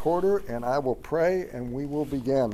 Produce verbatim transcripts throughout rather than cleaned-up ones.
recorder, and I will pray, and we will begin.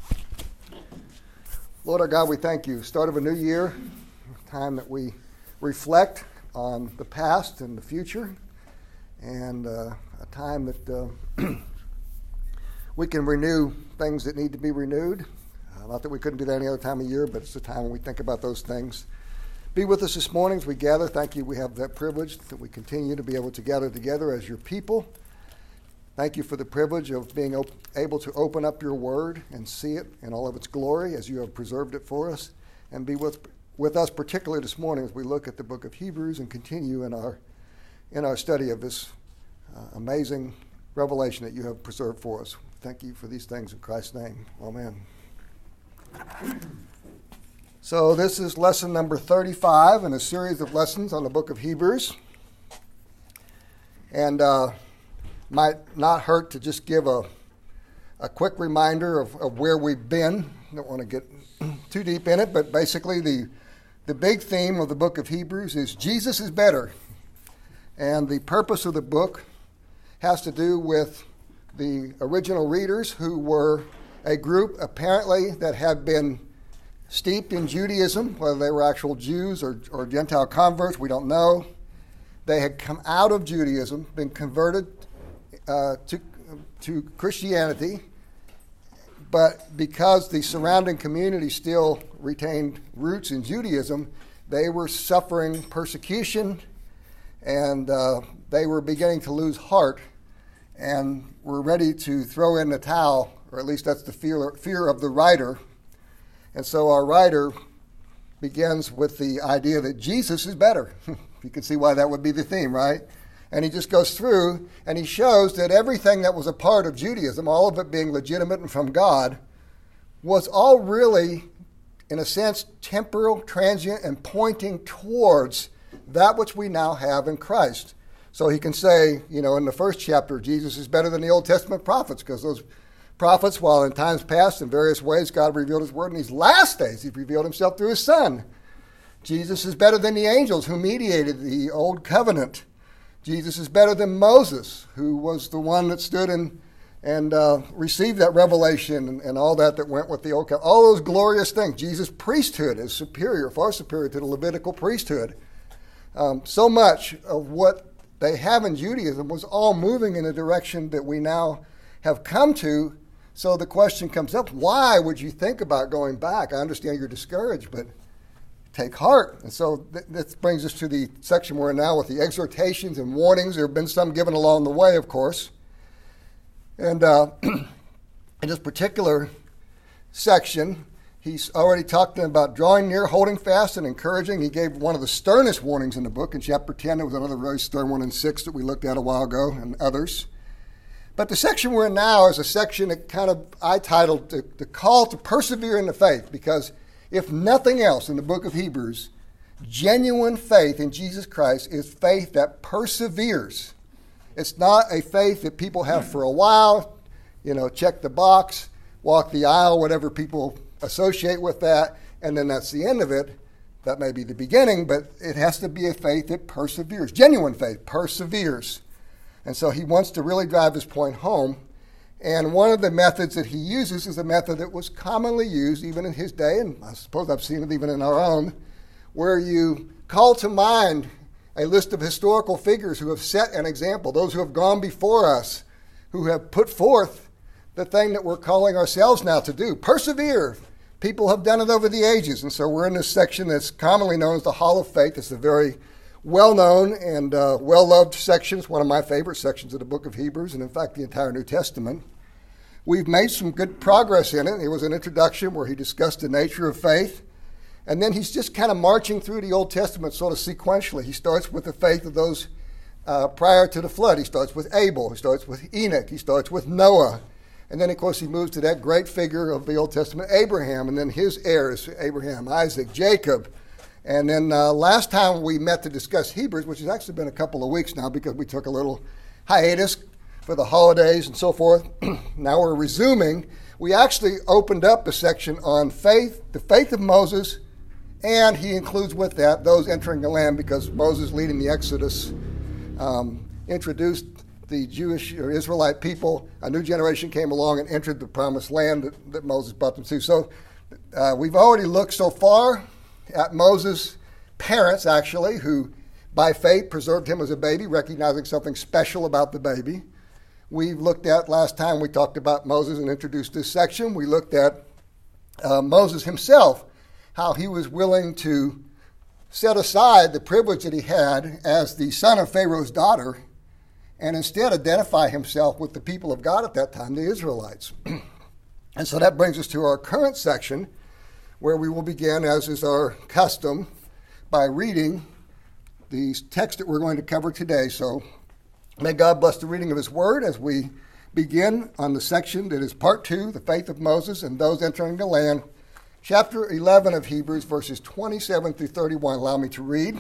Lord our God, we thank you. Start of a new year, a time that we reflect on the past and the future, and uh, a time that uh, we can renew things that need to be renewed. Uh, not that we couldn't do that any other time of year, but it's a time when we think about those things. Be with us this morning as we gather. Thank you. We have that privilege that we continue to be able to gather together as your people. Thank you for the privilege of being op- able to open up your word and see it in all of its glory as you have preserved it for us. And be with with us particularly this morning as we look at the book of Hebrews and continue in our in our study of this uh, amazing revelation that you have preserved for us. Thank you for these things in Christ's name. Amen. So this is lesson number thirty-five in a series of lessons on the book of Hebrews. And uh, might not hurt to just give a a quick reminder of, of where we've been. Don't want to get too deep in it, but basically the the big theme of the book of Hebrews is Jesus is better. And the purpose of the book has to do with the original readers, who were a group apparently that had been steeped in Judaism, whether they were actual Jews or, or Gentile converts, we don't know. They had come out of Judaism, been converted uh, to, to Christianity, but because the surrounding community still retained roots in Judaism, they were suffering persecution, and uh, they were beginning to lose heart and were ready to throw in the towel, or at least that's the fear, fear of the writer. And so our writer begins with the idea that Jesus is better. You can see why that would be the theme, right? And he just goes through and he shows that everything that was a part of Judaism, all of it being legitimate and from God, was all really, in a sense, temporal, transient, and pointing towards that which we now have in Christ. So he can say, you know, in the first chapter, Jesus is better than the Old Testament prophets, because those prophets, while in times past in various ways God revealed his word, in these last days he revealed himself through his Son. Jesus is better than the angels who mediated the old covenant. Jesus is better than Moses, who was the one that stood and, and uh, received that revelation and, and all that that went with the old covenant. All those glorious things. Jesus' priesthood is superior, far superior to the Levitical priesthood. Um, so much of what they have in Judaism was all moving in a direction that we now have come to. So the question comes up, why would you think about going back? I understand you're discouraged, but take heart. And so th- this brings us to the section we're in now with the exhortations and warnings. There have been some given along the way, of course. And uh, in this particular section, he's already talked about drawing near, holding fast, and encouraging. He gave one of the sternest warnings in the book. In chapter ten, there was another very stern one in six that we looked at a while ago, and others. But the section we're in now is a section that kind of I titled the, the Call to Persevere in the Faith, because if nothing else in the book of Hebrews, genuine faith in Jesus Christ is faith that perseveres. It's not a faith that people have for a while, you know, check the box, walk the aisle, whatever people associate with that, and then that's the end of it. That may be the beginning, but it has to be a faith that perseveres. Genuine faith perseveres. And so he wants to really drive this point home. And one of the methods that he uses is a method that was commonly used even in his day, and I suppose I've seen it even in our own, where you call to mind a list of historical figures who have set an example, those who have gone before us, who have put forth the thing that we're calling ourselves now to do. Persevere. People have done it over the ages. And so we're in this section that's commonly known as the Hall of Faith. It's a very well-known and uh, well-loved section. It's one of my favorite sections of the book of Hebrews, and in fact the entire New Testament. We've made some good progress in it. It was an introduction where he discussed the nature of faith, and then he's just kind of marching through the Old Testament sort of sequentially. He starts with the faith of those uh, prior to the flood. He starts with Abel. He starts with Enoch. He starts with Noah. And then, of course, he moves to that great figure of the Old Testament, Abraham, and then his heirs, Abraham, Isaac, Jacob. And then uh, last time we met to discuss Hebrews, which has actually been a couple of weeks now because we took a little hiatus for the holidays and so forth. Now we're resuming. We actually opened up a section on faith, the faith of Moses, and he includes with that those entering the land, because Moses leading the Exodus um, introduced the Jewish or Israelite people, a new generation came along and entered the promised land that, that Moses brought them to. So uh, we've already looked so far at Moses' parents, actually, who by faith preserved him as a baby, recognizing something special about the baby. We've looked at, last time we talked about Moses and introduced this section, we looked at uh, Moses himself, how he was willing to set aside the privilege that he had as the son of Pharaoh's daughter and instead identify himself with the people of God at that time, the Israelites. And so that brings us to our current section, where we will begin, as is our custom, by reading the text that we're going to cover today. So may God bless the reading of his word as we begin on the section that is part two, the faith of Moses and those entering the land, chapter eleven of Hebrews, verses twenty-seven through thirty-one. Allow me to read.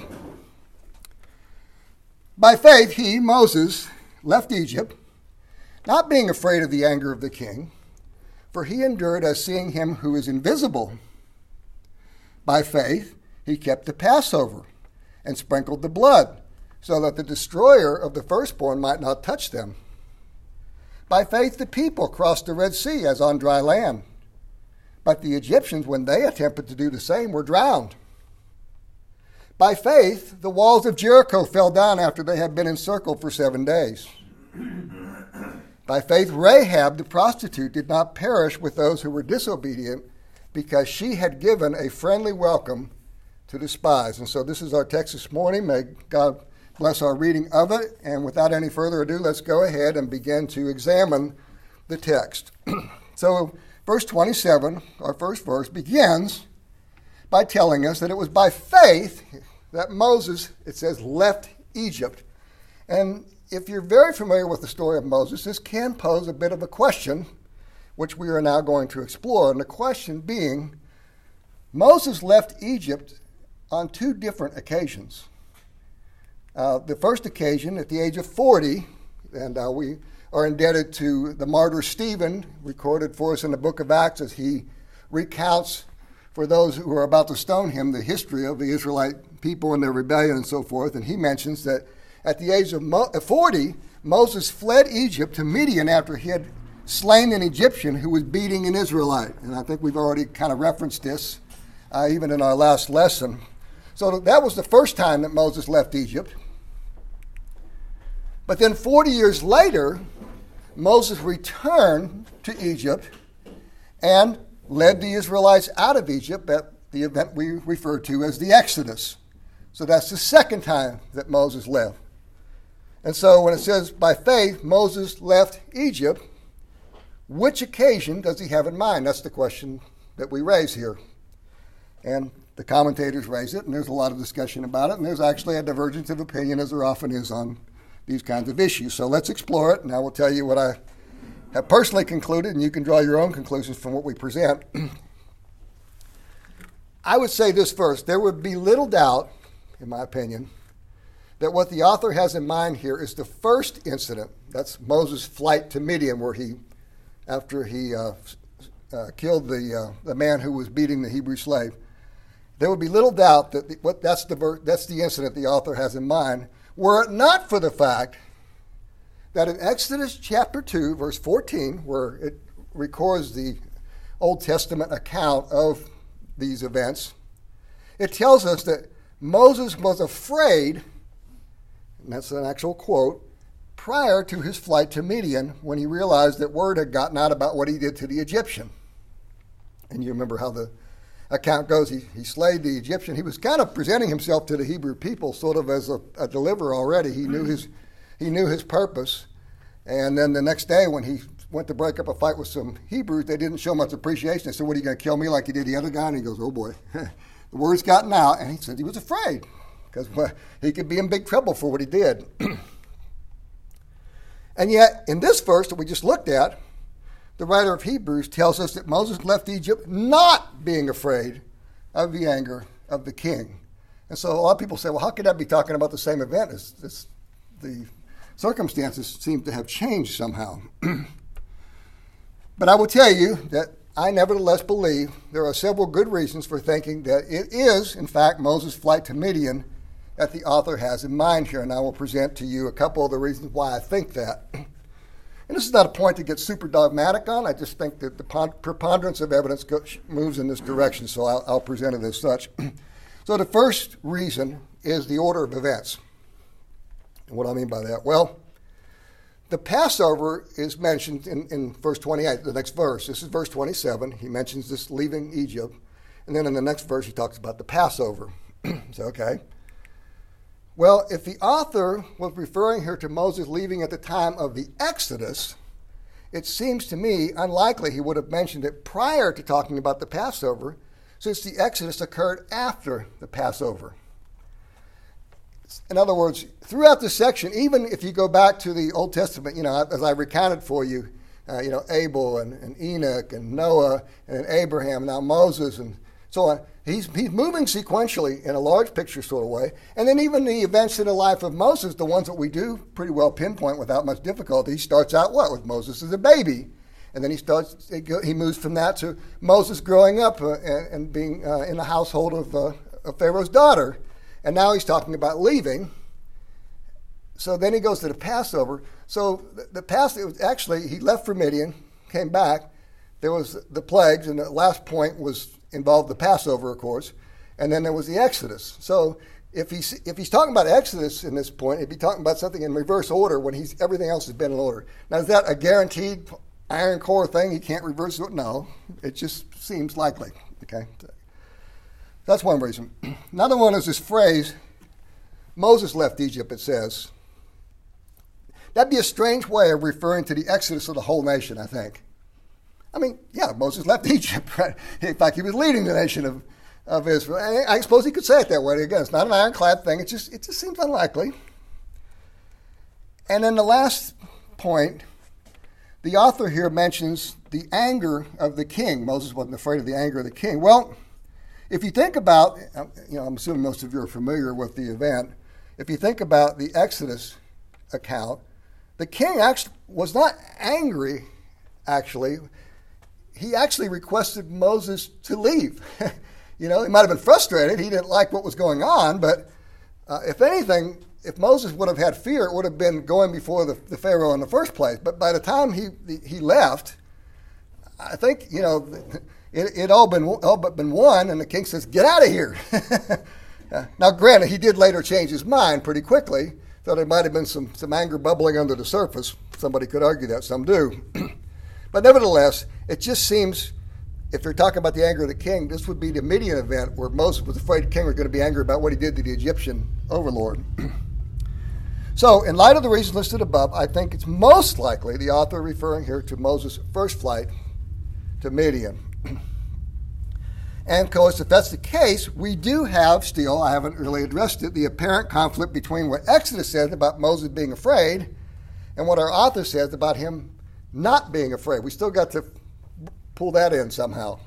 By faith, he, Moses, left Egypt, not being afraid of the anger of the king, for he endured as seeing him who is invisible. By faith, he kept the Passover and sprinkled the blood, so that the destroyer of the firstborn might not touch them. By faith, the people crossed the Red Sea as on dry land. But the Egyptians, when they attempted to do the same, were drowned. By faith, the walls of Jericho fell down after they had been encircled for seven days. By faith, Rahab the prostitute did not perish with those who were disobedient, because she had given a friendly welcome to the spies. And so this is our text this morning. May God bless our reading of it. And without any further ado, let's go ahead and begin to examine the text. So verse twenty-seven, our first verse, begins by telling us that it was by faith that Moses, it says, left Egypt. And if you're very familiar with the story of Moses, this can pose a bit of a question, which we are now going to explore. And the question being, Moses left Egypt on two different occasions. Uh, the first occasion at the age of forty, and uh, we are indebted to the martyr Stephen, recorded for us in the book of Acts as he recounts for those who are about to stone him the history of the Israelite people and their rebellion and so forth. And he mentions that at the age of forty, Moses fled Egypt to Midian after he had slain an Egyptian who was beating an Israelite. And I think we've already kind of referenced this uh, even in our last lesson. So that was the first time that Moses left Egypt. But then forty years later, Moses returned to Egypt and led the Israelites out of Egypt at the event we refer to as the Exodus. So that's the second time that Moses left. And so when it says by faith, Moses left Egypt, which occasion does he have in mind? That's the question that we raise here. And the commentators raise it, and there's a lot of discussion about it, and there's actually a divergence of opinion, as there often is on these kinds of issues. So let's explore it, and I will tell you what I have personally concluded, and you can draw your own conclusions from what we present. I would say this first. There would be little doubt, in my opinion, that what the author has in mind here is the first incident. That's Moses' flight to Midian, where he, after he uh, uh, killed the uh, the man who was beating the Hebrew slave. There would be little doubt that the, what that's the ver- that's the incident the author has in mind, were it not for the fact that in Exodus chapter two, verse fourteen, where it records the Old Testament account of these events, it tells us that Moses was afraid, and that's an actual quote, prior to his flight to Midian, when he realized that word had gotten out about what he did to the Egyptian. And you remember how the account goes, he, he slayed the Egyptian. He was kind of presenting himself to the Hebrew people sort of as a, a deliverer already. He knew his he knew his purpose. And then the next day when he went to break up a fight with some Hebrews, they didn't show much appreciation. They said, what, are you going to kill me like you did the other guy? And he goes, oh boy, the word's gotten out. And he said he was afraid because well, he could be in big trouble for what he did. And yet, in this verse that we just looked at, the writer of Hebrews tells us that Moses left Egypt not being afraid of the anger of the king. And so a lot of people say, well, how could that be talking about the same event? It's, it's, the circumstances seem to have changed somehow. But I will tell you that I nevertheless believe there are several good reasons for thinking that it is, in fact, Moses' flight to Midian that the author has in mind here, and I will present to you a couple of the reasons why I think that. And this is not a point to get super dogmatic on. I just think that the preponderance of evidence goes, moves in this direction, so I'll, I'll present it as such. So the first reason is the order of events. And what do I mean by that? Well, the Passover is mentioned in, in verse twenty-eight, the next verse. This is verse twenty-seven. He mentions this leaving Egypt. And then in the next verse, he talks about the Passover. So, okay. Well, if the author was referring here to Moses leaving at the time of the Exodus, it seems to me unlikely he would have mentioned it prior to talking about the Passover, since the Exodus occurred after the Passover. In other words, throughout the section, even if you go back to the Old Testament, you know, as I recounted for you, uh, you know, Abel and, and Enoch and Noah and Abraham, now Moses and so on, he's, he's moving sequentially in a large picture sort of way. And then even the events in the life of Moses, the ones that we do pretty well pinpoint without much difficulty, he starts out what? With Moses as a baby. And then he starts, he moves from that to Moses growing up uh, and, and being uh, in the household of, uh, of Pharaoh's daughter. And now he's talking about leaving. So then he goes to the Passover. So the, the past, it was actually, he left for Midian, came back. There was the plagues, and the last point was involved the Passover, of course, and then there was the Exodus. So if he's if he's talking about Exodus in this point, he'd be talking about something in reverse order when he's everything else has been in order. Now, is that a guaranteed iron core thing? He can't reverse it? No, it just seems likely. Okay, that's one reason. Another one is this phrase, Moses left Egypt, it says. That'd be a strange way of referring to the Exodus of the whole nation, I think. I mean, yeah, Moses left Egypt, right? In fact, he was leading the nation of, of Israel. And I suppose he could say it that way. Again, it's not an ironclad thing. It just, it just seems unlikely. And then the last point, the author here mentions the anger of the king. Moses wasn't afraid of the anger of the king. Well, if you think about, you know, I'm assuming most of you are familiar with the event. If you think about the Exodus account, the king actually was not angry, actually. He actually requested Moses to leave. You know, he might have been frustrated. He didn't like what was going on, but uh, if anything, if Moses would have had fear, it would have been going before the, the Pharaoh in the first place. But by the time he he left, I think, you know, it, it all been all but been won, and the king says, "Get out of here." Now, granted, he did later change his mind pretty quickly, so there might have been some, some anger bubbling under the surface. Somebody could argue that, some do. But nevertheless, it just seems, if they're talking about the anger of the king, this would be the Midian event where Moses was afraid the king was going to be angry about what he did to the Egyptian overlord. So, in light of the reasons listed above, I think it's most likely the author referring here to Moses' first flight to Midian. And of course, if that's the case, we do have still, I haven't really addressed it, the apparent conflict between what Exodus says about Moses being afraid and what our author says about him not being afraid. We still got to pull that in somehow.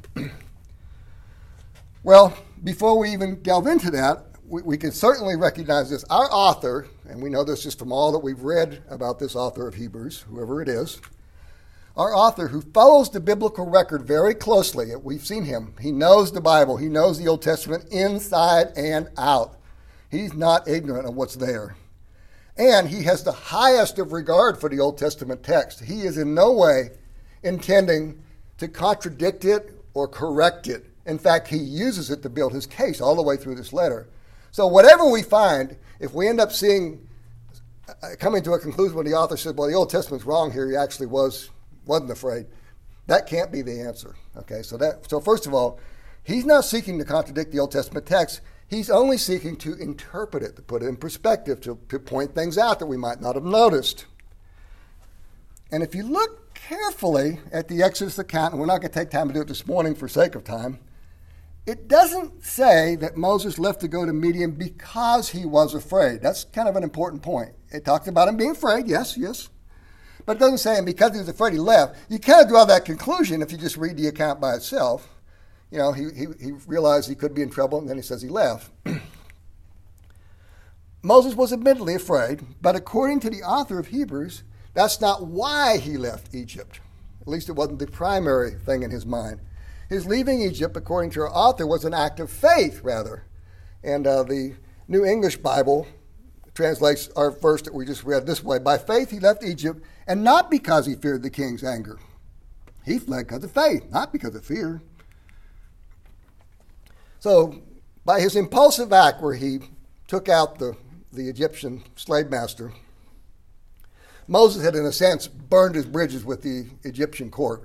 Well, before we even delve into that, we, we can certainly recognize this. Our author, and we know this just from all that we've read about this author of Hebrews, whoever it is, our author who follows the biblical record very closely, we've seen him. He knows the Bible. He knows the Old Testament inside and out. He's not ignorant of what's there. And he has the highest of regard for the Old Testament text. He is in no way intending to contradict it or correct it. In fact, he uses it to build his case all the way through this letter. So whatever we find, if we end up seeing, uh, coming to a conclusion when the author said, well, the Old Testament's wrong here, he actually was, wasn't afraid, that can't be the answer. Okay, so that so first of all, he's not seeking to contradict the Old Testament text. He's only seeking to interpret it, to put it in perspective, to, to point things out that we might not have noticed. And if you look carefully at the Exodus account, and we're not going to take time to do it this morning for sake of time, it doesn't say that Moses left to go to Midian because he was afraid. That's kind of an important point. It talks about him being afraid, yes, yes. But it doesn't say, and because he was afraid he left. You kind of draw that conclusion if you just read the account by itself. You know, he, he, he realized he could be in trouble, and then he says he left. Moses was admittedly afraid, but according to the author of Hebrews, that's not why he left Egypt. At least it wasn't the primary thing in his mind. His leaving Egypt, according to our author, was an act of faith, rather. And uh, the New English Bible translates our verse that we just read this way. By faith he left Egypt, and not because he feared the king's anger. He fled because of faith, not because of fear. So by his impulsive act where he took out the, the Egyptian slave master, Moses had, in a sense, burned his bridges with the Egyptian court.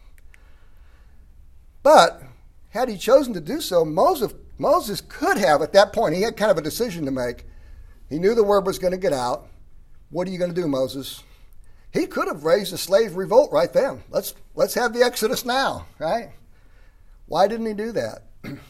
But had he chosen to do so, Moses, Moses could have, at that point, he had kind of a decision to make. He knew the word was going to get out. What are you going to do, Moses? He could have raised a slave revolt right then. Let's, let's have the Exodus now, right? Why didn't he do that?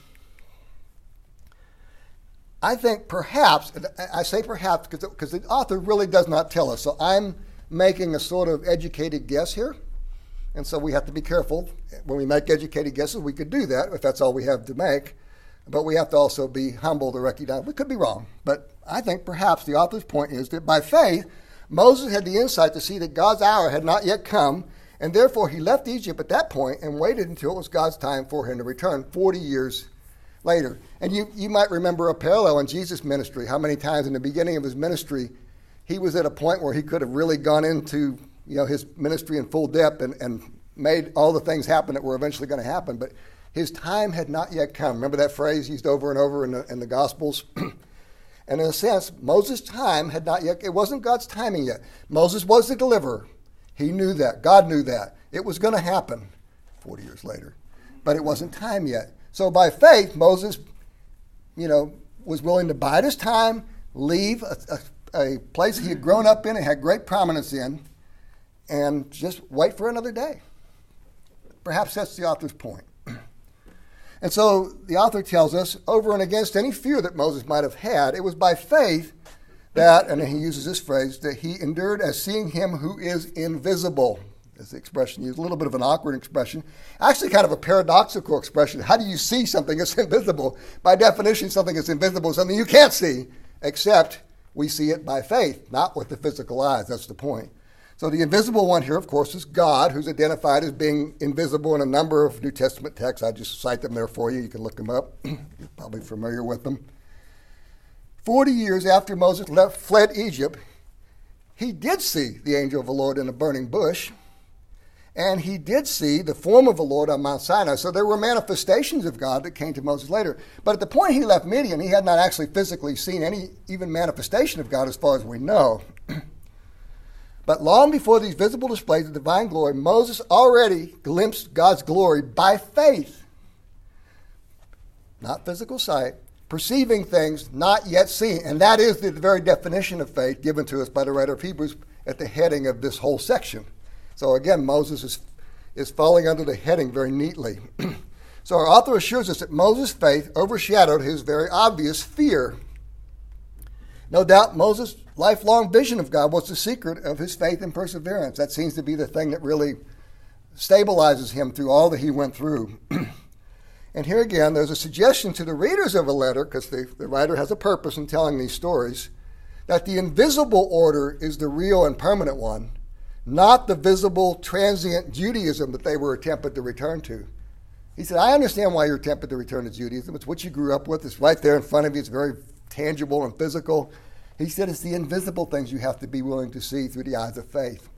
I think perhaps, I say perhaps because the author really does not tell us, so I'm making a sort of educated guess here, and so we have to be careful. When we make educated guesses, we could do that if that's all we have to make, but we have to also be humble to recognize we could be wrong. But I think perhaps the author's point is that by faith, Moses had the insight to see that God's hour had not yet come, and therefore he left Egypt at that point and waited until it was God's time for him to return forty years later. And you, you might remember a parallel in Jesus' ministry, how many times in the beginning of his ministry he was at a point where he could have really gone into, you know, his ministry in full depth and, and made all the things happen that were eventually going to happen. But his time had not yet come. Remember that phrase used over and over in the, in the Gospels? And in a sense, Moses' time had not yet, it wasn't God's timing yet. Moses was the deliverer. He knew that. God knew that. It was going to happen forty years later. But it wasn't time yet. So by faith, Moses, you know, was willing to bide his time, leave a, a, a place he had grown up in and had great prominence in, and just wait for another day. Perhaps that's the author's point. And so the author tells us, over and against any fear that Moses might have had, it was by faith that, and he uses this phrase, that he endured as seeing him who is invisible. Is the expression used, a little bit of an awkward expression. Actually kind of a paradoxical expression. How do you see something that's invisible? By definition, something that's invisible is something you can't see, except we see it by faith, not with the physical eyes. That's the point. So the invisible one here, of course, is God, who's identified as being invisible in a number of New Testament texts. I just cite them there for you. You can look them up. You're probably familiar with them. Forty years after Moses left, fled Egypt, he did see the angel of the Lord in a burning bush, and he did see the form of the Lord on Mount Sinai. So there were manifestations of God that came to Moses later. But at the point he left Midian, he had not actually physically seen any even manifestation of God as far as we know. But long before these visible displays of divine glory, Moses already glimpsed God's glory by faith, not physical sight, perceiving things not yet seen. And that is the very definition of faith given to us by the writer of Hebrews at the heading of this whole section. So again, Moses is, is falling under the heading very neatly. So our author assures us that Moses' faith overshadowed his very obvious fear. No doubt Moses' lifelong vision of God was the secret of his faith and perseverance. That seems to be the thing that really stabilizes him through all that he went through. And here again, there's a suggestion to the readers of a letter, because the, the writer has a purpose in telling these stories, that the invisible order is the real and permanent one, not the visible, transient Judaism that they were attempted to return to. He said, I understand why you're attempted to return to Judaism. It's what you grew up with. It's right there in front of you. It's very tangible and physical. He said it's the invisible things you have to be willing to see through the eyes of faith.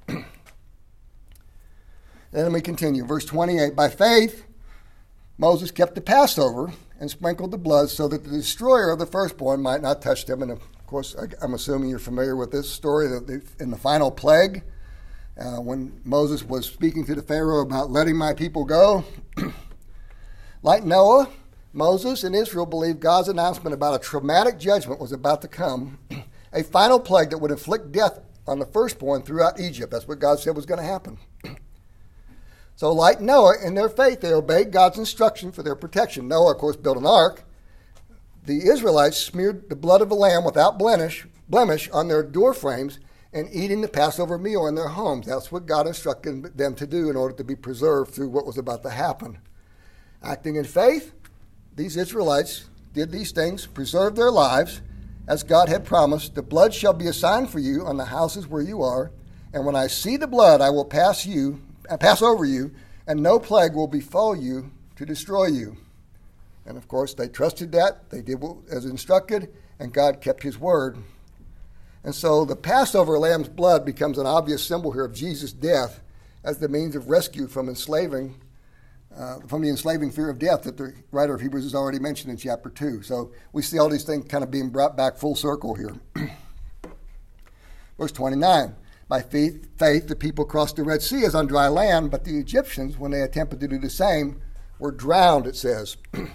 Then we continue. Verse twenty-eight, by faith, Moses kept the Passover and sprinkled the blood so that the destroyer of the firstborn might not touch them. And of course, I'm assuming you're familiar with this story. In the final plague, uh, when Moses was speaking to the Pharaoh about letting my people go, like Noah, Moses and Israel believed God's announcement about a traumatic judgment was about to come, a final plague that would inflict death on the firstborn throughout Egypt. That's what God said was going to happen. So like Noah, in their faith, they obeyed God's instruction for their protection. Noah, of course, built an ark. The Israelites smeared the blood of a lamb without blemish, blemish on their door frames and eating the Passover meal in their homes. That's what God instructed them to do in order to be preserved through what was about to happen. Acting in faith, these Israelites did these things, preserved their lives, as God had promised. The blood shall be a sign for you on the houses where you are, and when I see the blood, I will pass you, pass over you, and no plague will befall you to destroy you. And of course, they trusted that. They did as instructed, and God kept his word. And so the Passover lamb's blood becomes an obvious symbol here of Jesus' death as the means of rescue from enslaving, uh, from the enslaving fear of death that the writer of Hebrews has already mentioned in chapter two. So we see all these things kind of being brought back full circle here. Verse twenty-nine, by faith, faith the people crossed the Red Sea as on dry land, but the Egyptians, when they attempted to do the same, were drowned, it says.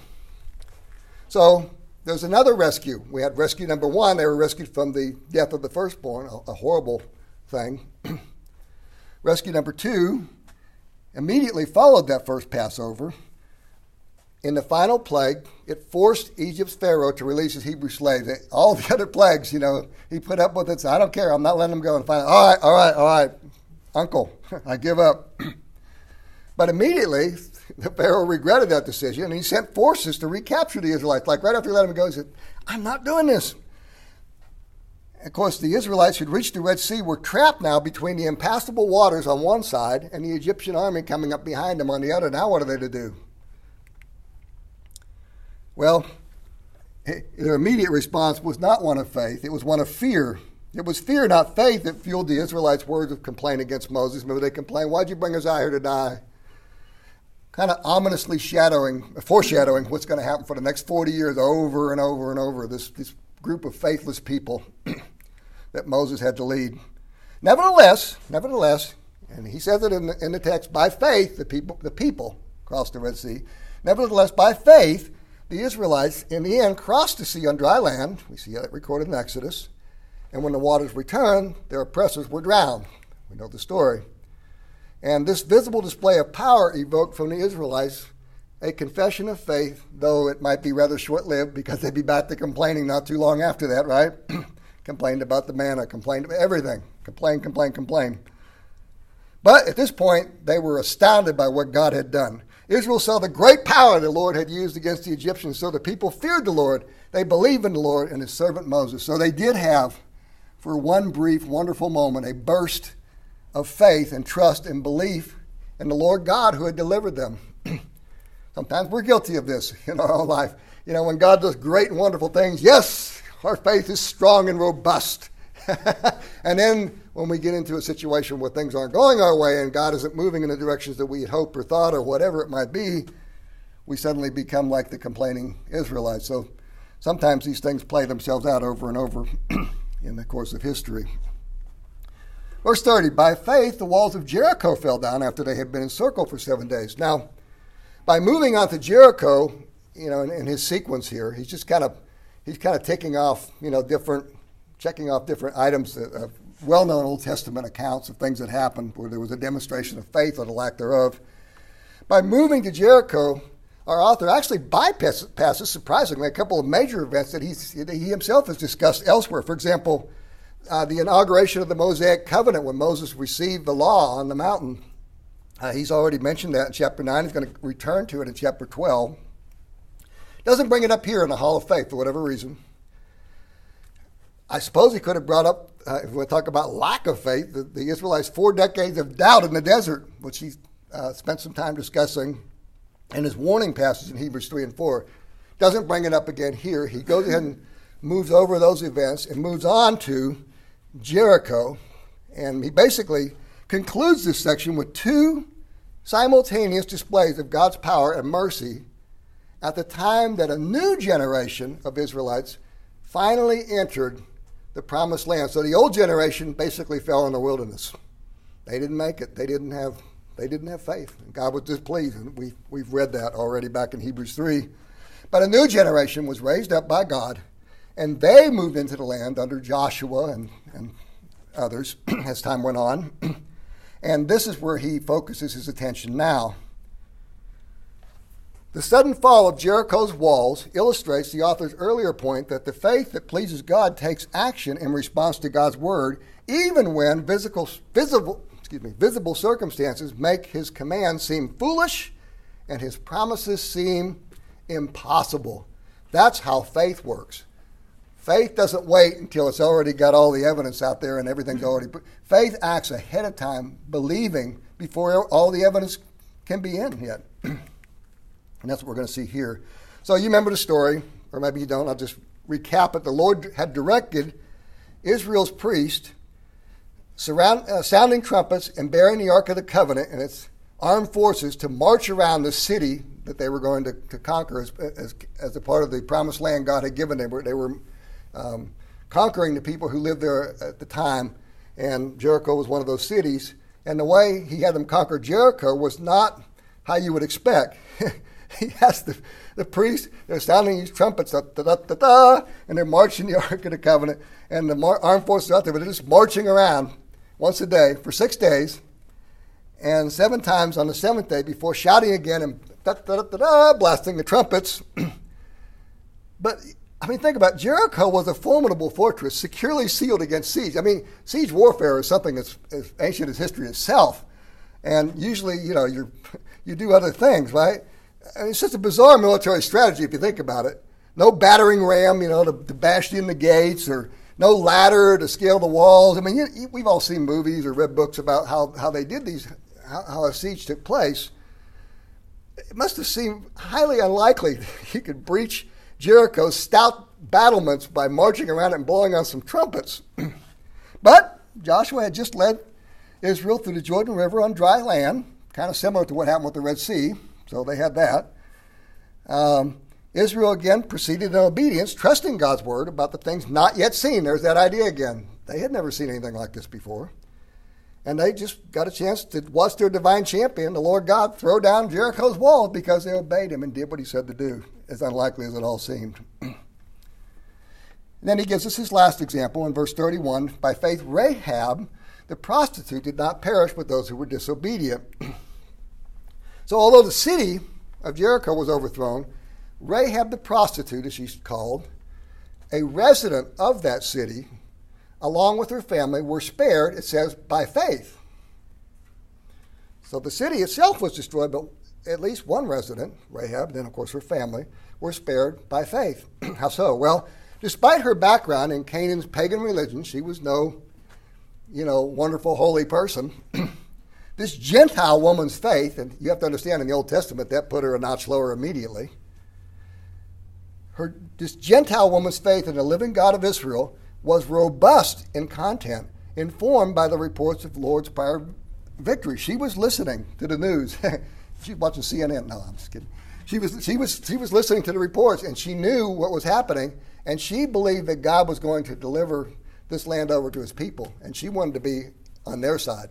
So there's another rescue. We had rescue number one. They were rescued from the death of the firstborn, a, a horrible thing. Rescue number two immediately followed that first Passover. In the final plague, it forced Egypt's Pharaoh to release his Hebrew slaves. All the other plagues, you know, he put up with it. So I don't care. I'm not letting them go. And finally, all right, all right, all right, uncle, I give up. But immediately, the Pharaoh regretted that decision, and he sent forces to recapture the Israelites. Like right after he let them go, he said, I'm not doing this. Of course, the Israelites who'd reached the Red Sea were trapped now between the impassable waters on one side and the Egyptian army coming up behind them on the other. Now what are they to do? Well, their immediate response was not one of faith. It was one of fear. It was fear, not faith, that fueled the Israelites' words of complaint against Moses. Remember, they complained, why'd you bring us out here to die? Kind of ominously shadowing, foreshadowing what's going to happen for the next forty years over and over and over, this, this group of faithless people that Moses had to lead. Nevertheless, nevertheless, and he says it in the, in the text, by faith, the people, the people crossed the Red Sea. Nevertheless, by faith, the Israelites, in the end, crossed the sea on dry land. We see that recorded in Exodus. And when the waters returned, their oppressors were drowned. We know the story. And this visible display of power evoked from the Israelites a confession of faith, though it might be rather short-lived because they'd be back to complaining not too long after that, right? Complained about the manna, complained about everything. Complain, complain, complain. But at this point, they were astounded by what God had done. Israel saw the great power the Lord had used against the Egyptians, so the people feared the Lord. They believed in the Lord and his servant Moses. So they did have, for one brief, wonderful moment, a burst of faith and trust and belief in the Lord God who had delivered them. Sometimes we're guilty of this in our own life. You know, when God does great and wonderful things, yes, our faith is strong and robust. And then when we get into a situation where things aren't going our way and God isn't moving in the directions that we had hoped or thought or whatever it might be, we suddenly become like the complaining Israelites. So sometimes these things play themselves out over and over in the course of history. Verse thirty, by faith the walls of Jericho fell down after they had been encircled for seven days. Now, by moving on to Jericho, you know, in, in his sequence here, he's just kind of he's kind of ticking off, you know, different, checking off different items of uh, well-known Old Testament accounts of things that happened where there was a demonstration of faith or the lack thereof. By moving to Jericho, our author actually bypasses, surprisingly, a couple of major events that, he's, that he himself has discussed elsewhere. For example, uh, the inauguration of the Mosaic Covenant when Moses received the law on the mountain. Uh, he's already mentioned that in chapter nine. He's going to return to it in chapter twelve. Doesn't bring it up here in the Hall of Faith for whatever reason. I suppose he could have brought up, uh, if we talk about lack of faith, the, the Israelites' four decades of doubt in the desert, which he uh, spent some time discussing in his warning passage in Hebrews three and four. Doesn't bring it up again here. He goes ahead and moves over those events and moves on to Jericho. And he basically concludes this section with two simultaneous displays of God's power and mercy at the time that a new generation of Israelites finally entered the promised land. So the old generation basically fell in the wilderness. They didn't make it. They didn't have they didn't have faith. And God was displeased. And we, we've read that already back in Hebrews three. But a new generation was raised up by God, and they moved into the land under Joshua and, and others as time went on. And this is where he focuses his attention now. The sudden fall of Jericho's walls illustrates the author's earlier point that the faith that pleases God takes action in response to God's word, even when physical, visible, excuse me, visible circumstances make his commands seem foolish and his promises seem impossible. That's how faith works. Faith doesn't wait until it's already got all the evidence out there and everything's already put. Faith acts ahead of time, believing before all the evidence can be in yet. And that's what we're going to see here. So you remember the story, or maybe you don't. I'll just recap it. The Lord had directed Israel's priest surround, uh, sounding trumpets and bearing the Ark of the Covenant and its armed forces to march around the city that they were going to, to conquer as, as, as a part of the promised land God had given them. They were um, conquering the people who lived there at the time, and Jericho was one of those cities. And the way he had them conquer Jericho was not how you would expect. He has the, the priests, they're sounding these trumpets, da, da, da, da, da, and they're marching the Ark of the Covenant, and the mar- armed forces out there, but they're just marching around once a day for six days, and seven times on the seventh day before shouting again and da, da, da, da, da, blasting the trumpets. But, I mean, think about it. Jericho was a formidable fortress, securely sealed against siege. I mean, siege warfare is something that's as ancient as history itself, and usually, you know, you're, you do other things, right? I mean, it's just a bizarre military strategy if you think about it. No battering ram, you know, to, to bash in the gates, or no ladder to scale the walls. I mean, you, you, we've all seen movies or read books about how, how they did these, how, how a siege took place. It must have seemed highly unlikely that he could breach Jericho's stout battlements by marching around it and blowing on some trumpets. But Joshua had just led Israel through the Jordan River on dry land, kind of similar to what happened with the Red Sea. So they had that. Um, Israel again proceeded in obedience, trusting God's word about the things not yet seen. There's that idea again. They had never seen anything like this before. And they just got a chance to watch their divine champion, the Lord God, throw down Jericho's walls because they obeyed him and did what he said to do, as unlikely as it all seemed. And then he gives us his last example in verse thirty-one. By faith, Rahab, the prostitute, did not perish with those who were disobedient. So although the city of Jericho was overthrown, Rahab the prostitute, as she's called, a resident of that city, along with her family, were spared, it says, by faith. So the city itself was destroyed, but at least one resident, Rahab, then of course her family, were spared by faith. How so? Well, despite her background in Canaan's pagan religion, she was no, you know, wonderful, holy person. This Gentile woman's faith, and you have to understand in the Old Testament that put her a notch lower immediately. Her, this Gentile woman's faith in the living God of Israel was robust in content, informed by the reports of the Lord's prior victory. She was listening to the news. She was watching C N N. No, I'm just kidding. She was, she was, she was listening to the reports, and she knew what was happening, and she believed that God was going to deliver this land over to his people, and she wanted to be on their side.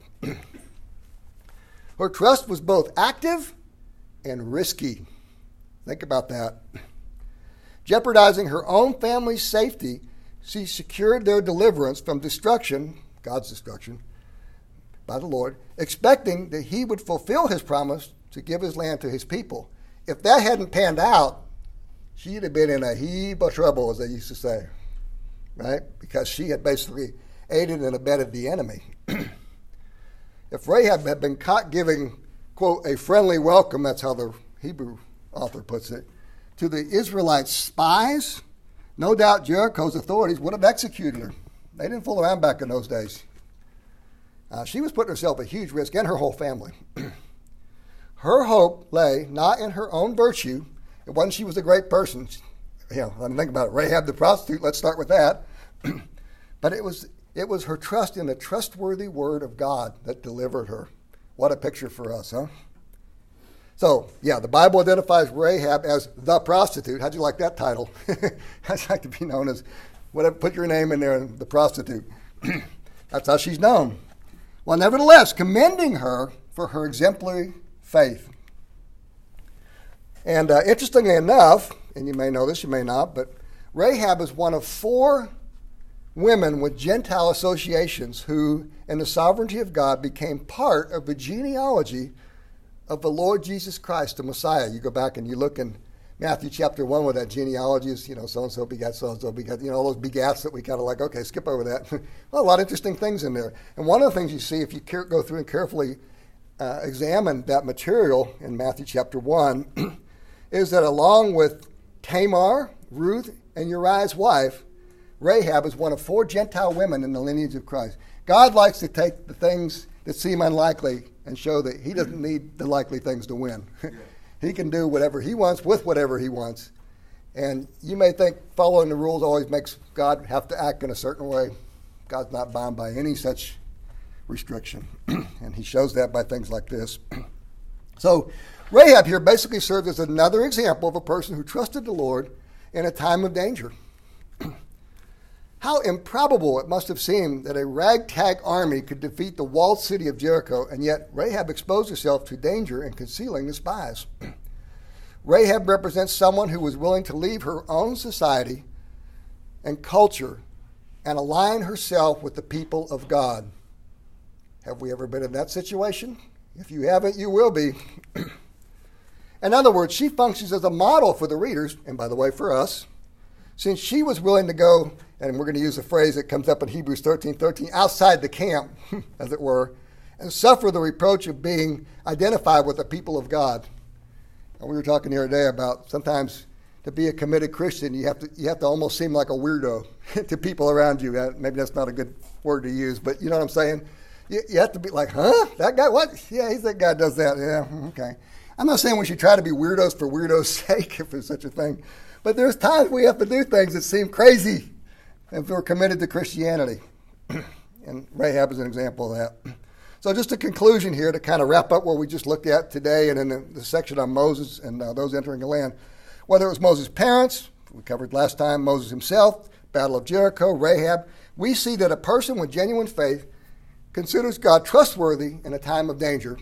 Her trust was both active and risky. Think about that. Jeopardizing her own family's safety, she secured their deliverance from destruction, God's destruction, by the Lord, expecting that he would fulfill his promise to give his land to his people. If that hadn't panned out, she'd have been in a heap of trouble, as they used to say, right? Because she had basically aided and abetted the enemy. If Rahab had been caught giving, quote, a friendly welcome, that's how the Hebrew author puts it, to the Israelite spies, no doubt Jericho's authorities would have executed her. They didn't fool around back in those days. Uh, she was putting herself at huge risk, and her whole family. Her hope lay not in her own virtue. It wasn't she was a great person. You know, I mean, think about it. Rahab the prostitute, let's start with that. But it was it was her trust in the trustworthy word of God that delivered her. What a picture for us, huh? So, yeah, the Bible identifies Rahab as the prostitute. How'd you like that title? I'd like to be known as, whatever, put your name in there, the prostitute. That's how she's known. Well, nevertheless, commending her for her exemplary faith. And uh, interestingly enough, and you may know this, you may not, but Rahab is one of four women with Gentile associations who, in the sovereignty of God, became part of the genealogy of the Lord Jesus Christ, the Messiah. You go back and you look in Matthew chapter one where that genealogy is, you know, so-and-so begat so-and-so begat, you know, all those begats that we kind of like, okay, skip over that. Well, a lot of interesting things in there. And one of the things you see if you care, go through and carefully uh, examine that material in Matthew chapter one is that along with Tamar, Ruth, and Uriah's wife, Rahab is one of four Gentile women in the lineage of Christ. God likes to take the things that seem unlikely and show that he doesn't need the likely things to win. He can do whatever he wants with whatever he wants. And you may think following the rules always makes God have to act in a certain way. God's not bound by any such restriction. And he shows that by things like this. So Rahab here basically serves as another example of a person who trusted the Lord in a time of danger. How improbable it must have seemed that a ragtag army could defeat the walled city of Jericho, and yet Rahab exposed herself to danger in concealing the spies. Rahab represents someone who was willing to leave her own society and culture and align herself with the people of God. Have we ever been in that situation? If you haven't, you will be. In other words, she functions as a model for the readers, and by the way, for us, since she was willing to go, and we're going to use a phrase that comes up in Hebrews thirteen thirteen, outside the camp, as it were, and suffer the reproach of being identified with the people of God. And we were talking the other day about sometimes to be a committed Christian, you have to you have to almost seem like a weirdo to people around you. Maybe that's not a good word to use, but you know what I'm saying? You, you have to be like, huh? That guy? What? Yeah, he's that guy does that. Yeah, okay. I'm not saying we should try to be weirdos for weirdos' sake, if there's such a thing. But there's times we have to do things that seem crazy if we're committed to Christianity. And Rahab is an example of that. So just a conclusion here to kind of wrap up what we just looked at today and in the, the section on Moses and uh, those entering the land. Whether it was Moses' parents, we covered last time, Moses himself, Battle of Jericho, Rahab, we see that a person with genuine faith considers God trustworthy in a time of danger.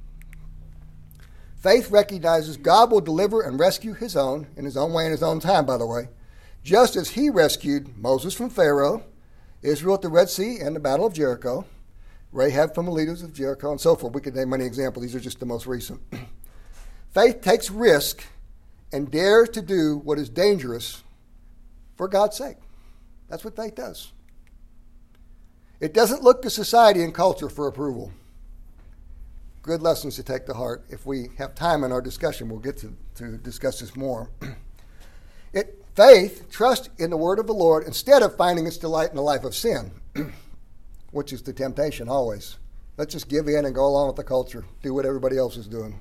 Faith recognizes God will deliver and rescue his own, in his own way, in his own time, by the way, just as he rescued Moses from Pharaoh, Israel at the Red Sea and the Battle of Jericho, Rahab from the leaders of Jericho, and so forth. We could name many examples. These are just the most recent. Faith takes risk and dares to do what is dangerous for God's sake. That's what faith does. It doesn't look to society and culture for approval. Good lessons to take to heart. If we have time in our discussion, we'll get to, to discuss this more. It, faith, trust in the word of the Lord instead of finding its delight in the life of sin, which is the temptation always. Let's just give in and go along with the culture, do what everybody else is doing.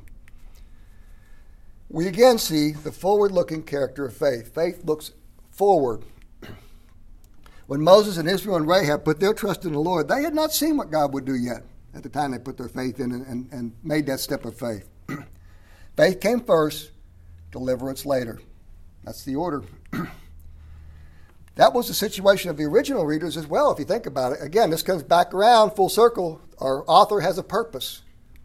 We again see the forward-looking character of faith. Faith looks forward. When Moses and Israel and Rahab put their trust in the Lord, they had not seen what God would do yet at the time they put their faith in and, and, and made that step of faith. Faith came first, deliverance later. That's the order. That was the situation of the original readers as well, if you think about it. Again, this comes back around full circle. Our author has a purpose.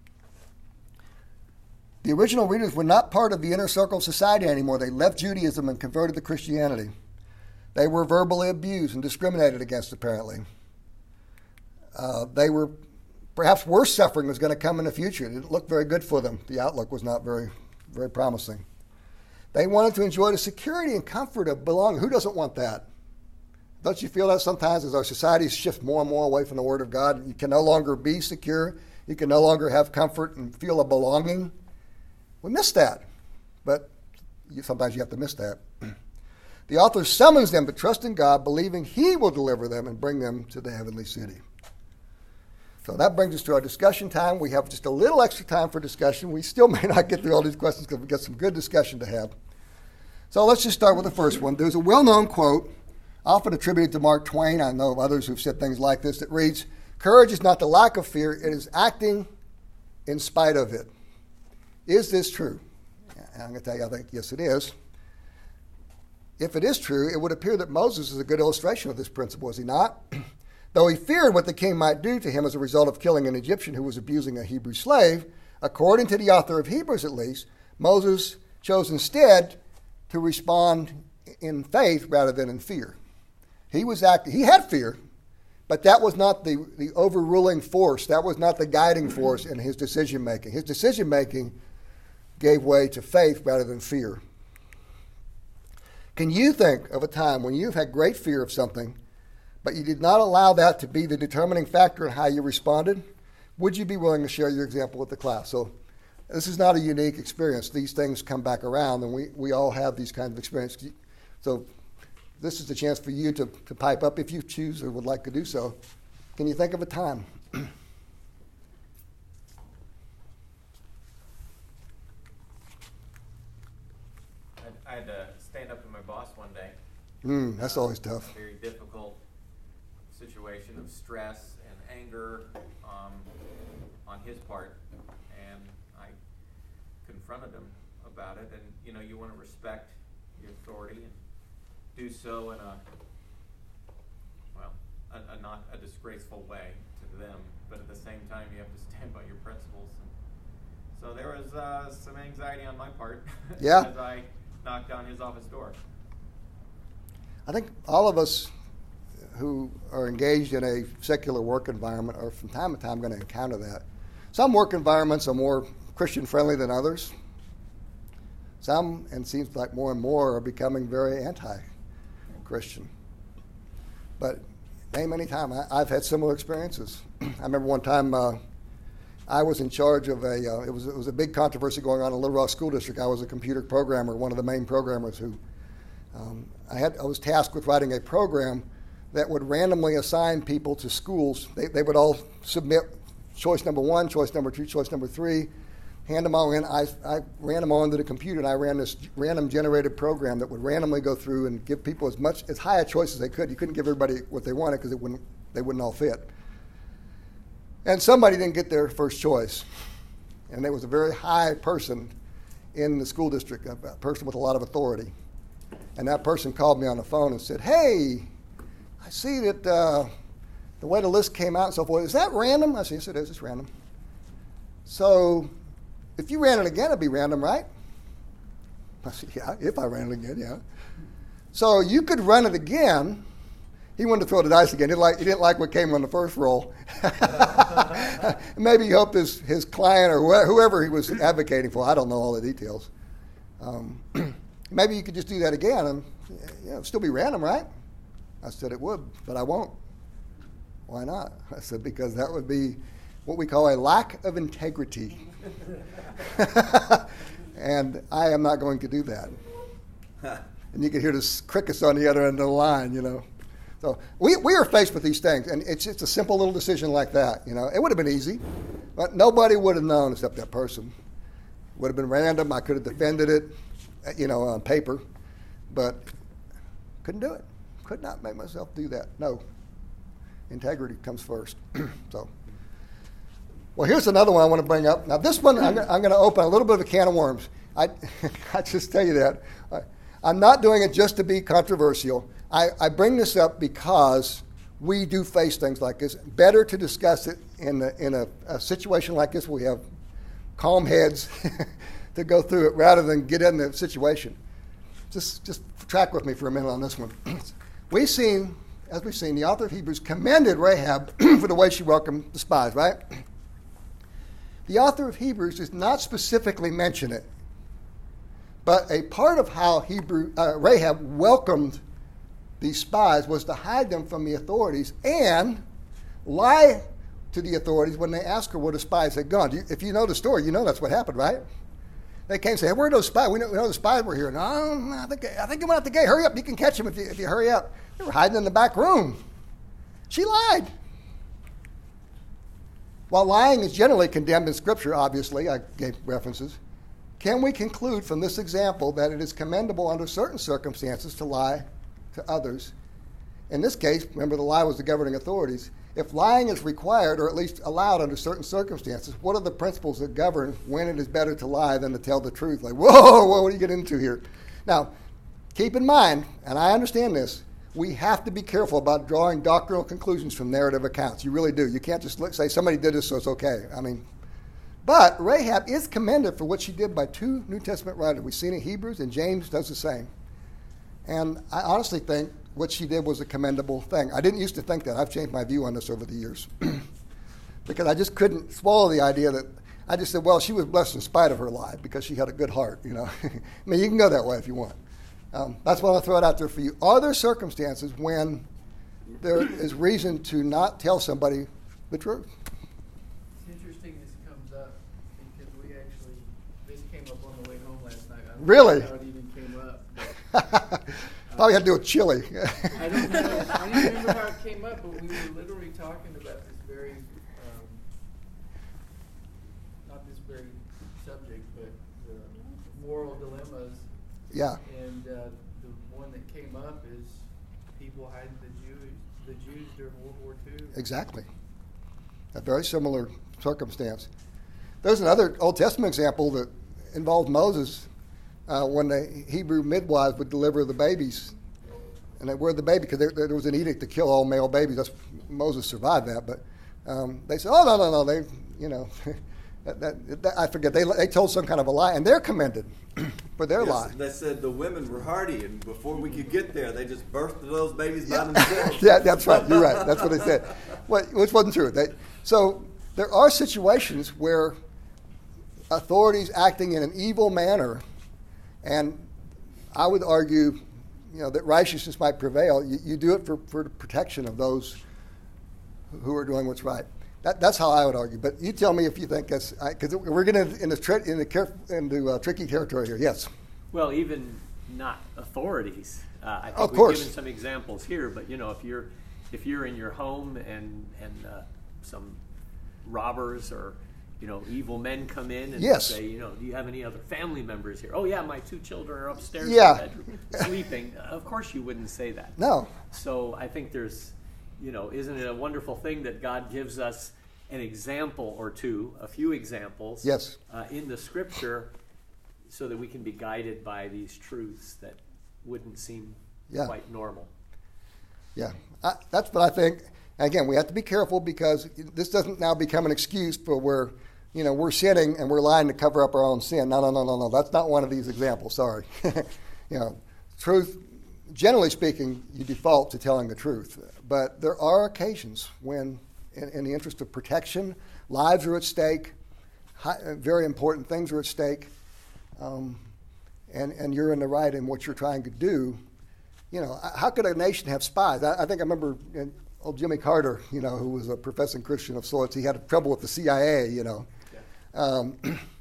The original readers were not part of the inner circle of society anymore. They left Judaism and converted to Christianity. They were verbally abused and discriminated against, apparently. Uh, they were, perhaps worse suffering was going to come in the future. It didn't look very good for them. The outlook was not very, very promising. They wanted to enjoy the security and comfort of belonging. Who doesn't want that? Don't you feel that sometimes as our societies shift more and more away from the Word of God? You can no longer be secure. You can no longer have comfort and feel a belonging. We miss that. But you, sometimes you have to miss that. The author summons them to trust in God, believing he will deliver them and bring them to the heavenly city. So that brings us to our discussion time. We have just a little extra time for discussion. We still may not get through all these questions because we've got some good discussion to have. So let's just start with the first one. There's a well-known quote, often attributed to Mark Twain. I know of others who've said things like this, that reads, "Courage is not the lack of fear, it is acting in spite of it." Is this true? And I'm going to tell you, I think, yes, it is. If it is true, it would appear that Moses is a good illustration of this principle, is he not? Though he feared what the king might do to him as a result of killing an Egyptian who was abusing a Hebrew slave, according to the author of Hebrews at least, Moses chose instead to respond in faith rather than in fear. He was acting, he had fear, but that was not the, the overruling force. That was not the guiding force in his decision making. His decision making gave way to faith rather than fear. Can you think of a time when you've had great fear of something, but you did not allow that to be the determining factor in how you responded? Would you be willing to share your example with the class? So this is not a unique experience. These things come back around, and we, we all have these kinds of experiences. So this is the chance for you to, to pipe up if you choose or would like to do so. Can you think of a time? I had to stand up to my boss one day. Mm, that's uh, always tough. A very difficult situation of stress and anger um, on his part, and I confronted him about it. And you know, you want to respect your authority and do so in a well, a, a not a disgraceful way to them, but at the same time, you have to stand by your principles. And so there was uh, some anxiety on my part Yeah. as I knocked on his office door. I think all of us who are engaged in a secular work environment are from time to time going to encounter that. Some work environments are more Christian friendly than others. Some, and it seems like more and more, are becoming very anti-Christian. But many, many times I, I've had similar experiences. I remember one time uh, I was in charge of a, uh, it was it was a big controversy going on in Little Rock School District. I was a computer programmer, one of the main programmers who, um, I had I was tasked with writing a program that would randomly assign people to schools. They, they would all submit choice number one, choice number two, choice number three, hand them all in. I, I ran them all into the computer, and I ran this random generated program that would randomly go through and give people as much, as high a choice as they could. You couldn't give everybody what they wanted because it wouldn't, they wouldn't all fit. And somebody didn't get their first choice. And there was a very high person in the school district, a person with a lot of authority. And that person called me on the phone and said, "Hey, I see that uh, the way the list came out and so forth, is that random?" I said, "Yes, it is. It's random." "So if you ran it again, it'd be random, right?" I said, "Yeah, if I ran it again, yeah." "So you could run it again." He wanted to throw the dice again. He, like, he didn't like what came on the first roll. Maybe he hoped his, his client or wh- whoever he was advocating for, I don't know all the details. Um, maybe you could just do that again and you know, still be random, right? I said it would, but I won't. "Why not?" I said, "Because that would be what we call a lack of integrity." And I am not going to do that. And you can hear the crickets on the other end of the line, you know. So we, we are faced with these things, and it's just a simple little decision like that, you know. It would have been easy, but nobody would have known except that person. It would have been random. I could have defended it, you know, on paper, but couldn't do it. Could not make myself do that. No. Integrity comes first. So, well, here's another one I want to bring up. Now, this one, I'm, I'm going to open a little bit of a can of worms. I, I just tell you that. I, I'm not doing it just to be controversial. I, I bring this up because we do face things like this. Better to discuss it in a, in a, a situation like this where we have calm heads to go through it rather than get in the situation. Just, just track with me for a minute on this one. We've seen, as we've seen, the author of Hebrews commended Rahab for the way she welcomed the spies, right? The author of Hebrews does not specifically mention it, but a part of how Hebrew, uh, Rahab welcomed these spies was to hide them from the authorities and lie to the authorities when they asked her where the spies had gone. You, if you know the story, you know that's what happened, right? They came and said, "Hey, where are those spies? We know, we know the spies were here." "No, I think I think they went out the gate. Hurry up, you can catch them if you, if you hurry up." They were hiding in the back room. She lied. While lying is generally condemned in Scripture, obviously, I gave references, can we conclude from this example that it is commendable under certain circumstances to lie to others? In this case, remember the lie was the governing authorities. If lying is required or at least allowed under certain circumstances, what are the principles that govern when it is better to lie than to tell the truth? Like, whoa, whoa, what do you get into here? Now, keep in mind, and I understand this, we have to be careful about drawing doctrinal conclusions from narrative accounts. You really do. You can't just look, say somebody did this, so it's okay. I mean, but Rahab is commended for what she did by two New Testament writers. We've seen it in Hebrews, and James does the same. And I honestly think what she did was a commendable thing. I didn't used to think that. I've changed my view on this over the years. Because I just couldn't swallow the idea that, I just said, well, she was blessed in spite of her lie because she had a good heart, you know. I mean, you can go that way if you want. Um, that's why I'll throw it out there for you. Are there circumstances when there is reason to not tell somebody the truth? It's interesting this comes up because we actually, this came up on the way home last night. I don't Really? know how it even came up. But, Probably had to do with chili. I don't know. I don't remember how it came up, but we were literally talking about this very, um, not this very subject, but the moral dilemmas Yeah. And uh, the one that came up is people hiding the Jews, the Jews during World War Two. Exactly. A very similar circumstance. There's another Old Testament example that involved Moses uh, when the Hebrew midwives would deliver the babies. And they were the baby because there, there was an edict to kill all male babies. That's, Moses survived that, but um, they said, "Oh no, no, no!" They, you know, that, that, that, I forget. They they told some kind of a lie, and they're commended for their Yes, lie. they said the women were hardy, and before we could get there, they just birthed those babies by themselves. Yeah, that's right. You're right. That's what they said. Well, which wasn't true. They, so there are situations where authorities acting in an evil manner, and I would argue, you know, that righteousness might prevail. You, you do it for, for the protection of those who are doing what's right. That, that's how I would argue. But you tell me if you think that's because we're getting into tri- into, care, into uh, tricky territory here. Yes. Well, even not authorities. Uh, I think Of we've course. given some examples here, but you know, if you're if you're in your home and and uh, some robbers or you know evil men come in and Yes. say, you know, do you have any other family members here? Oh yeah, my two children are upstairs Yeah. in the bedroom sleeping. Of course, you wouldn't say that. No. So I think there's, you know, isn't it a wonderful thing that God gives us an example or two, a few examples, Yes. uh, in the Scripture, so that we can be guided by these truths that wouldn't seem Yeah. quite normal. Yeah, I, that's what I think. Again, we have to be careful because this doesn't now become an excuse for where, you know, we're sinning and we're lying to cover up our own sin. No, no, no, no, no. That's not one of these examples. Sorry. You know, truth. Generally speaking, you default to telling the truth, but there are occasions when, in, in the interest of protection, lives are at stake. High, very important things are at stake, um, and and you're in the right in what you're trying to do. You know, how could a nation have spies? I, I think I remember uh, old Jimmy Carter, you know, who was a professing Christian of sorts. He had trouble with the C I A, you know. Yeah. Um,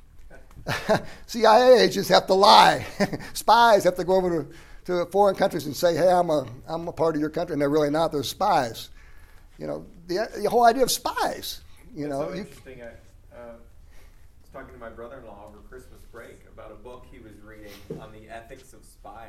C I A agents have to lie. Spies have to go over to, to foreign countries and say, hey, I'm a, I'm a part of your country, and they're really not. They're spies. You know, the, the whole idea of spies, you It's know. so you, interesting. I uh, was talking to my brother-in-law over Christmas break about a book he was reading on the ethics of spying.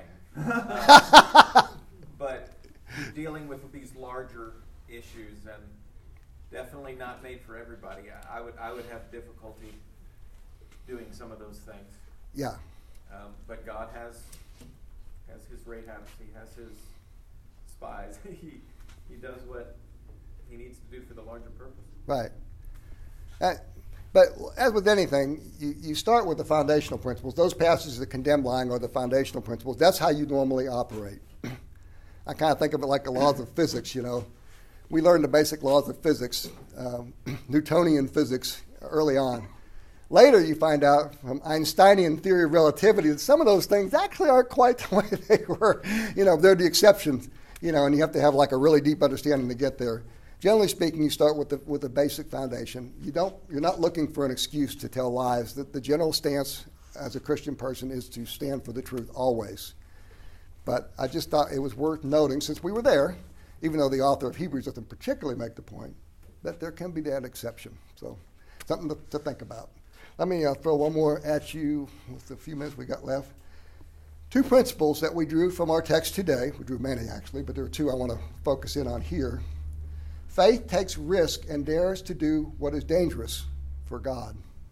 Uh, but dealing with these larger issues, and definitely not made for everybody. I, I would I would have difficulty doing some of those things. yeah, Um, but God has has his Rahabs. He has his spies. he he does what he needs to do for the larger purpose. right. Uh, but as with anything, you, you start with the foundational principles. Those passages that condemn lying are the foundational principles. That's how you normally operate. I kind of think of it like the laws of physics, you know. We learned the basic laws of physics, um, Newtonian physics, early on. Later, you find out from Einsteinian theory of relativity that some of those things actually aren't quite the way they were. You know, they're the exceptions, you know, and you have to have like a really deep understanding to get there. Generally speaking, you start with the with the basic foundation. You don't. You're not looking for an excuse to tell lies. The, the general stance as a Christian person is to stand for the truth always. But I just thought it was worth noting, since we were there, even though the author of Hebrews doesn't particularly make the point, that there can be that exception. So something to, to think about. Let me uh, throw one more at you with the few minutes we got left. Two principles that we drew from our text today. We drew many, actually, but there are two I want to focus in on here. Faith takes risk and dares to do what is dangerous for God.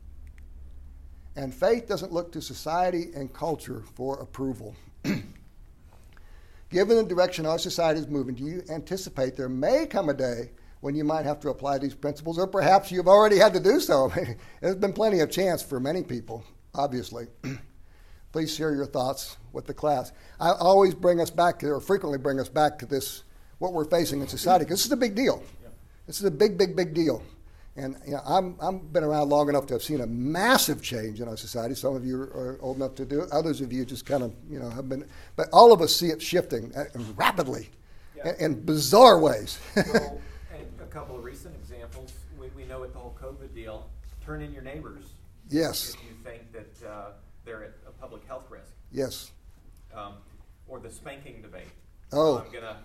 And faith doesn't look to society and culture for approval. Given the direction our society is moving, do you anticipate there may come a day when you might have to apply these principles, or perhaps you've already had to do so? There's been plenty of chance for many people, obviously. Please share your thoughts with the class. I always bring us back to, or frequently bring us back to this, what we're facing in society, because this is a big deal. Yeah. This is a big, big, big deal. And you know, I'm I've been around long enough to have seen a massive change in our society. Some of you are old enough to do it. Others of you just kind of, you know, have been. But all of us see it shifting uh, rapidly, Yeah. in, in bizarre ways. Well, and a couple of recent examples, we, we know with the whole COVID deal, turn in your neighbors Yes, if you think that uh, they're at a public health risk. yes. Um, or the spanking debate. Oh. I'm gonna.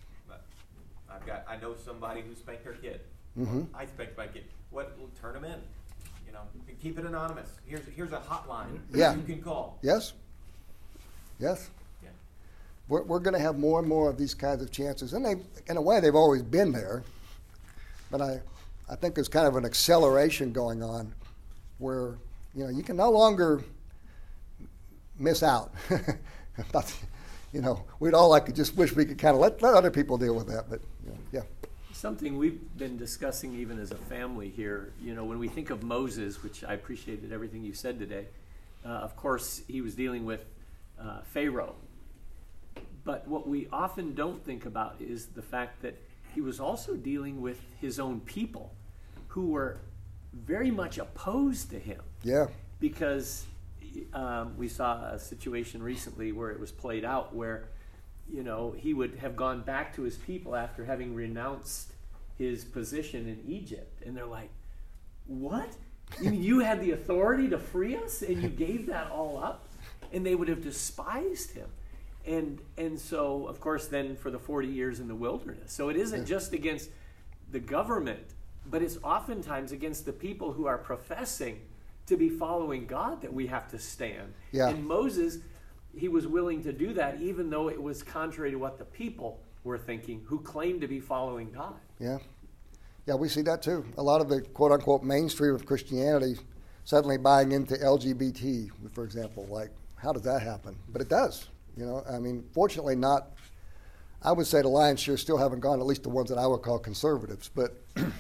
I've got. I know somebody who spanked their kid. Mm-hmm. I spanked my kid. What? Well, turn them in. You know, and keep it anonymous. Here's here's a hotline Yeah. you can call. Yes. Yes. Yeah. We're, we're going to have more and more of these kinds of chances. And they, in a way, they've always been there. But I, I think there's kind of an acceleration going on where, you know, you can no longer miss out. Not, you know, we'd all like to just wish we could kind of let, let other people deal with that. But, you know, yeah. Something we've been discussing even as a family here, you know, when we think of Moses, which I appreciated everything you said today, uh, of course, he was dealing with uh, Pharaoh. But what we often don't think about is the fact that he was also dealing with his own people who were very much opposed to him. Yeah. Because um, we saw a situation recently where it was played out where, you know, he would have gone back to his people after having renounced his position in Egypt. And they're like, what? You mean you had the authority to free us and you gave that all up? And they would have despised him. And and so, of course, then for the forty years in the wilderness. So it isn't just against the government, but it's oftentimes against the people who are professing to be following God that we have to stand. Yeah. And Moses, he was willing to do that even though it was contrary to what the people were thinking who claimed to be following God. Yeah. Yeah, we see that too. A lot of the quote-unquote mainstream of Christianity suddenly buying into L G B T, for example. Like, how does that happen? But it does. You know, I mean, fortunately not, I would say the lion's share still haven't gone, at least the ones that I would call conservatives. But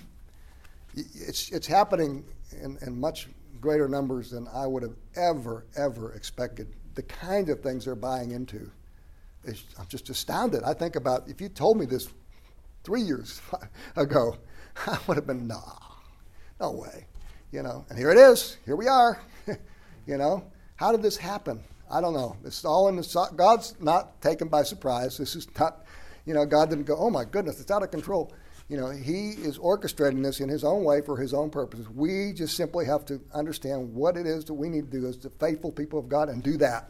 it's it's happening in, in much greater numbers than I would have ever, ever expected. The kind of things they're buying into is, I'm just astounded. I think about, if you told me this three years ago, I would have been, nah, no way. You know, and here it is. Here we are. You know, how did this happen? I don't know. It's all in the, God's not taken by surprise. This is not, you know, God didn't go, oh my goodness, it's out of control. You know, he is orchestrating this in his own way for his own purposes. We just simply have to understand what it is that we need to do as the faithful people of God and do that.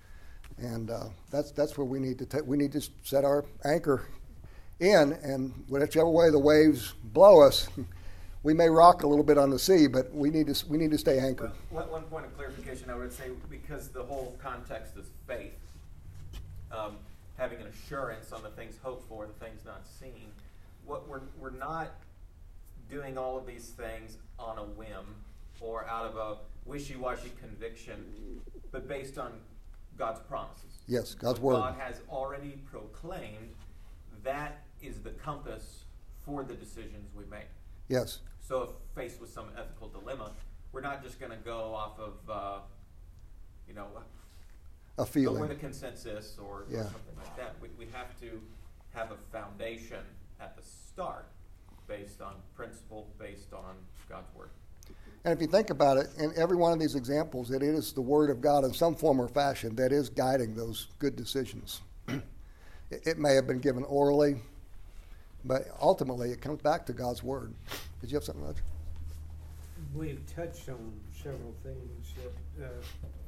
And uh, that's that's where we need to take. We need to set our anchor in, and whichever way the waves blow us, we may rock a little bit on the sea, but we need to we need to stay anchored. Well, one, one point of clarification, I would say, because the whole context is faith, um, having an assurance on the things hoped for, the things not seen. What we're we're not doing all of these things on a whim or out of a wishy-washy conviction, but based on God's promises. Yes, God's what word. God has already proclaimed. That is the compass for the decisions we make. Yes. So if faced with some ethical dilemma, we're not just going to go off of, uh, you know, A feeling. go where the consensus or, Yeah. or something like that. We, we have to have a foundation at the start based on principle, based on God's word. And if you think about it, in every one of these examples, it is the word of God in some form or fashion that is guiding those good decisions. it, it may have been given orally, but ultimately it comes back to God's word. Did you have something, Roger? We've touched on several things that uh,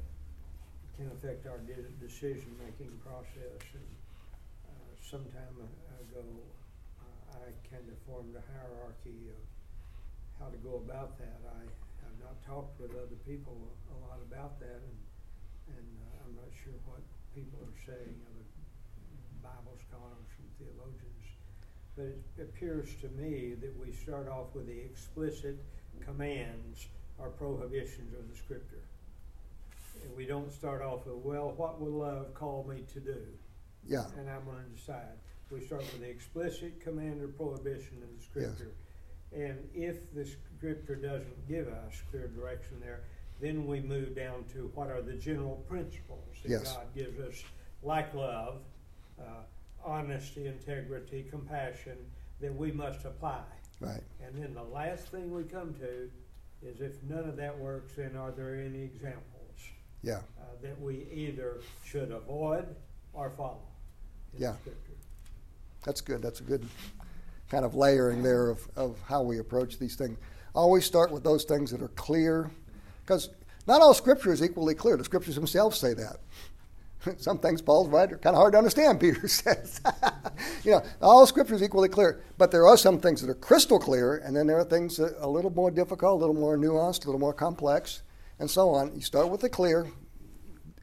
can affect our de- decision-making process. And uh, some time ago, uh, I kind of formed a hierarchy of how to go about that. I have not talked with other people a lot about that, and, and uh, I'm not sure what people are saying, other Bible scholars and theologians. But it appears to me that we start off with the explicit commands or prohibitions of the Scripture. And we don't start off with, well, what will love call me to do? Yeah. And I'm going to decide. We start with the explicit command or prohibition of the Scripture. Yes. And if the Scripture doesn't give us clear direction there, then we move down to what are the general principles that yes. God gives us, like love, uh, honesty, integrity, compassion, that we must apply. Right. And then the last thing we come to is if none of that works, then are there any examples yeah. uh, that we either should avoid or follow in yeah. the Scripture? That's good. That's a good kind of layering there of, of how we approach these things. Always start with those things that are clear, because not all Scripture is equally clear. The Scriptures themselves say that. Some things Paul's right are kind of hard to understand, Peter says. You know, all Scripture is equally clear, but there are some things that are crystal clear, and then there are things that are a little more difficult, a little more nuanced, a little more complex, and so on. You start with the clear,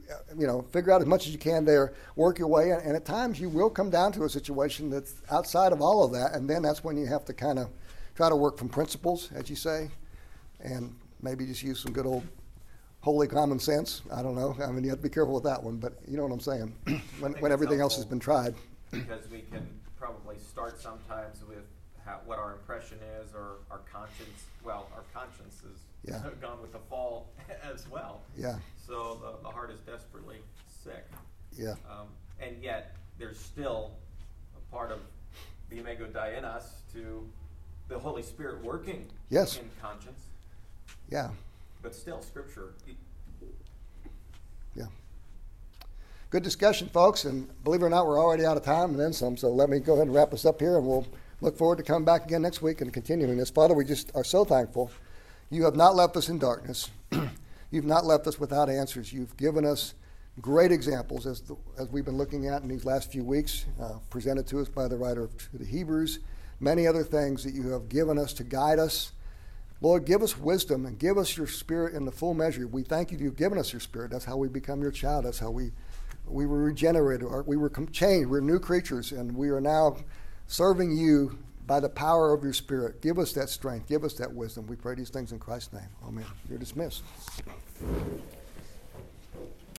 you know, figure out as much as you can there, work your way in, and at times you will come down to a situation that's outside of all of that, and then that's when you have to kind of try to work from principles, as you say, and maybe just use some good old holy common sense. I don't know. I mean, you have to be careful with that one, but you know what I'm saying. when when everything else has been tried. Because we can probably start sometimes with how, what our impression is, or our conscience. Well, our conscience has Yeah. gone with the fall as well. Yeah. So the, the heart is desperately sick. Yeah. Um, and yet there's still a part of the Imago Dei in us to the Holy Spirit working Yes. in conscience. Yeah. But still, Scripture. Yeah. Good discussion, folks, and believe it or not, we're already out of time and then some, so let me go ahead and wrap us up here, and we'll look forward to coming back again next week and continuing this. Father, we just are so thankful. You have not left us in darkness. You've not left us without answers. You've given us great examples, as the, as we've been looking at in these last few weeks, uh, presented to us by the writer of the Hebrews, many other things that you have given us to guide us. Lord, give us wisdom and give us your Spirit in the full measure. We thank you you've given us your Spirit. That's how we become your child. That's how we we were regenerated. Or we were changed. We're new creatures, and we are now serving you by the power of your Spirit. Give us that strength. Give us that wisdom. We pray these things in Christ's name. Amen. You're dismissed.